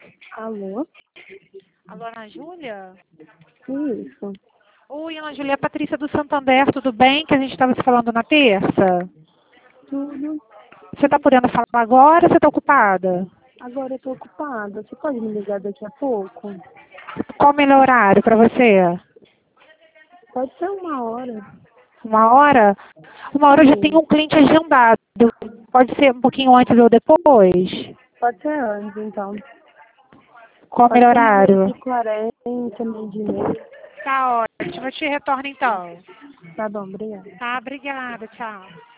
Alô? Alô, Ana Júlia? Isso. Oi, Ana Júlia, é a Patrícia do Santander, tudo bem? Que a gente estava se falando na terça. Tudo. Você está podendo falar agora ou você está ocupada? Agora eu tô ocupada. Você pode me ligar daqui a pouco? Qual o melhor horário para você? Pode ser 1 hora. 1 hora? 1 hora eu já Sim. tenho um cliente agendado. Pode ser um pouquinho antes ou depois? Pode ser antes, então. Qual o Pode melhor ser meio horário? de 40, meio de meia. Tá ótimo, eu te retorno então. Tá bom, obrigada. Tá, obrigada, tchau.